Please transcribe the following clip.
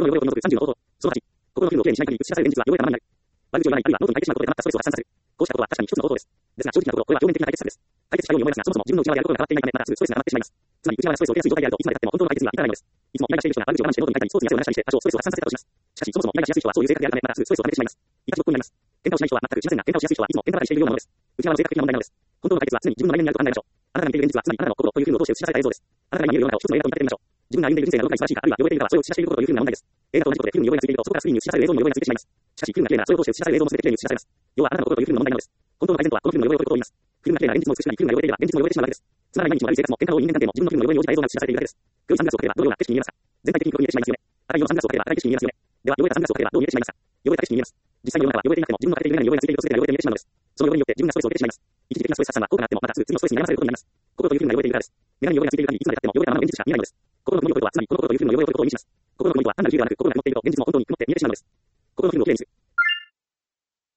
心の汚れを取り除く30の方法。その8、心のフィルムをきれいにしない限り、映し出される現実は汚れたままになる。悪口を言わない、あるいはノートに書いてしまうことで溜まったストレスを発散させる。こうしたことは確かに一つの方法です。ですが、正直なところ、これは表面的な解決策です。解決したように思いますが、そもそも自分の内側であることが変わっていないため、またすぐストレスが溜まってしまいます。つまり、内側がストレスを受けやすい状態であるといつまで経っても本当の解決には至らないのです。いつもイライラしている人が悪口を我慢してノートに書いたり、スポーツに汗を流したりして、多少ストレスを発散させたとします。しかし、そもそもイライラしやすい人はそういう性格であるため、またすぐストレスを溜めてしまいます。いたちごっこになります。喧嘩をしない人は全くしませんが、喧嘩をしやすい人はいつも喧嘩ばかりしているようなものです。内側の性格的な問題なのです。本当の解決は常に自分の内面にあると考えましょう。あなたが見ている現実は、つまりあなたの心というフィルムを通して映し出された映像です。あなたが今見える世の中を一つの映画と見立ててみましょう。自分が歩んでいる人生がどこかに素晴らしいか、あるいは汚れているかは、それを映し出していることというフィルムが問題です。映画と同じことで、フィルムに汚れがついていると、そこからスクリーンに映し出される映像にも汚れがついてしまいます。しかし、フィルムが綺麗なら、それを通して映し出される映像も全て綺麗に映し出されます。要は、あなたの心というフィルムの問題なのです。本当の改善とは、このフィルムの汚れを取ることを言います。フィルムが綺麗な現実も美しくなり、フィルムが汚れていれば、現実も汚れてしまうわけです。つまらない毎日も悪い生活も、喧嘩の多い人間関係も、自分のフィルムの汚れに応じた映像が映し出されているだけです。黒いサングラスをかければ、どのような景色に見えますか？全体的に黒く見えてしまいますよね。赤い色のサングラスをかければ、赤い景色に見えますよね。では、汚れたサングラスをかければ、どう見えてしまいますか？汚れた景色に見えます。実際に世の中は汚れていなくても、自分のかけている眼鏡に汚れがついていると全てが汚れて見えてしまうのです。その汚れによって自分がストレスを受けてしまいます。一時的なストレス発散は効果があっても、またすぐ次のストレスに悩まされることになります。心というフィルムが汚れているからです。眼鏡に汚れがついている限り、いつまで経っても汚れたままの現実しか見えないのです。心の曇りを取るとは、つまりこの心というフィルムの汚れを取ることを意味します。心の曇りとは単なるフィルムではなく、心の曇りと現実も本当に曇って見えてしまうのです。心のフィルムをきれいにする。